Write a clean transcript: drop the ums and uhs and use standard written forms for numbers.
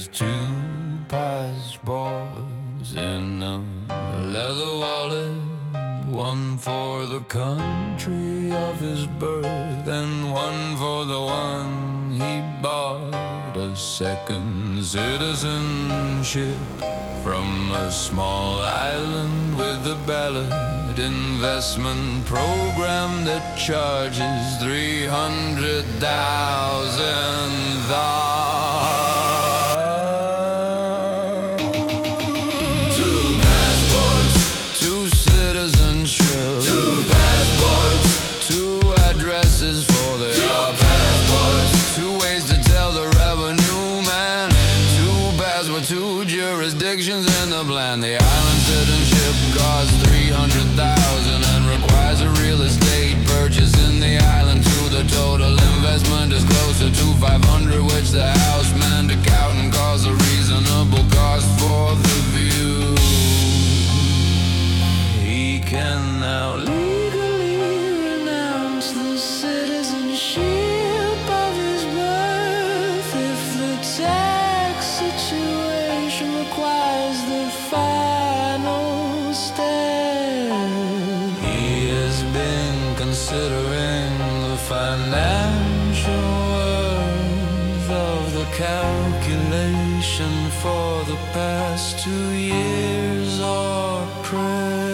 his two passports in a leather wallet, one for the country of his birth and one for the one he bought, a second citizenship from a small island with a ballot investment program that charges $300,000. Two jurisdictions in the plan. The island citizenship costs $300,000 and requires a real estate purchase in the island. To the total investment is closer to $500,000, which the houseman accountant calls a reasonable cost for the view. He can now legally renounce the citizenship of his birth if the tax situation requires the final step. He has been considering the financial worth of the calculation for the past 2 years or present.